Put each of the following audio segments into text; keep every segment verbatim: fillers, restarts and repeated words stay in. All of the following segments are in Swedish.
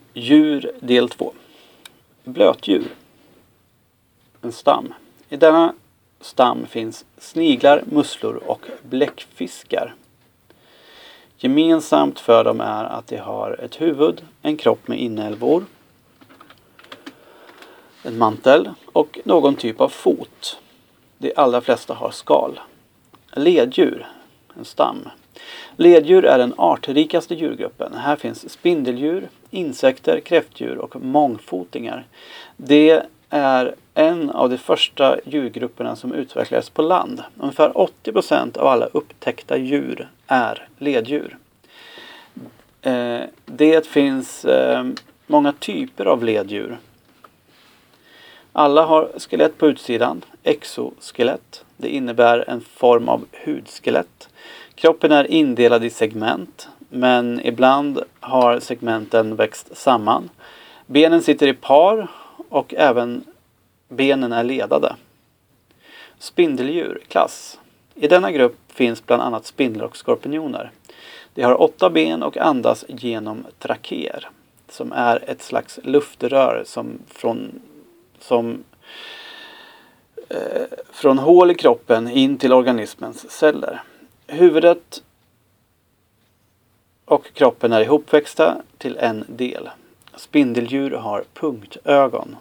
Djur del två. Blötdjur. En stam. I denna stam finns sniglar, musslor och bläckfiskar. Gemensamt för dem är att de har ett huvud, en kropp med inälvor, en mantel och någon typ av fot. De allra flesta har skal. Leddjur. En stam. Leddjur är den artrikaste djurgruppen. Här finns spindeldjur, insekter, kräftdjur och mångfotingar. Det är en av de första djurgrupperna som utvecklades på land. Ungefär åttio procent av alla upptäckta djur är leddjur. Eh, det finns eh, många typer av leddjur. Alla har skelett på utsidan, exoskelett. Det innebär en form av hudskelett. Kroppen är indelad i segment, men ibland har segmenten växt samman. Benen sitter i par och även benen är ledade. Spindeldjur, klass. I denna grupp finns bland annat spindlar och skorpioner. De har åtta ben och andas genom trakeer, som är ett slags luftrör som från, som, eh, från hål i kroppen in till organismens celler. Huvudet och kroppen är ihopväxta till en del. Spindeldjur har punktögon.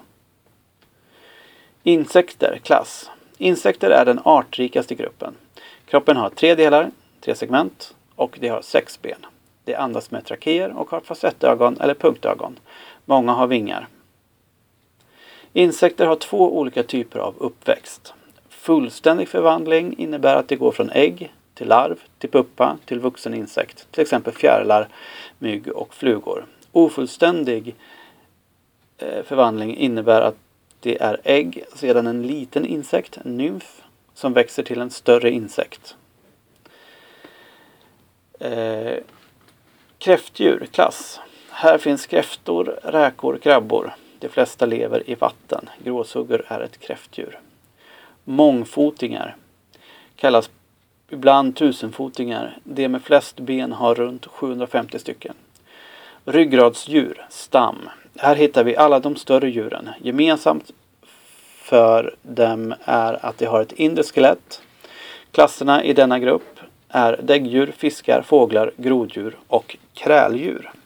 Insekter, klass. Insekter är den artrikaste gruppen. Kroppen har tre delar, tre segment och de har sex ben. De andas med trakeer och har facettögon eller punktögon. Många har vingar. Insekter har två olika typer av uppväxt. Fullständig förvandling innebär att det går från ägg till larv, till puppa, till vuxen insekt. Till exempel fjärilar, mygg och flugor. Ofullständig eh, förvandling innebär att det är ägg, sedan en liten insekt, en nymf, som växer till en större insekt. Eh, kräftdjur, klass. Här finns kräftor, räkor, krabbor. De flesta lever i vatten. Gråsuggor är ett kräftdjur. Mångfotingar kallas ibland tusenfotingar. De med flest ben har runt sjuhundrafemtio stycken. Ryggradsdjur, stam. Här hittar vi alla de större djuren. Gemensamt för dem är att de har ett inre skelett. Klasserna i denna grupp är däggdjur, fiskar, fåglar, groddjur och kräldjur.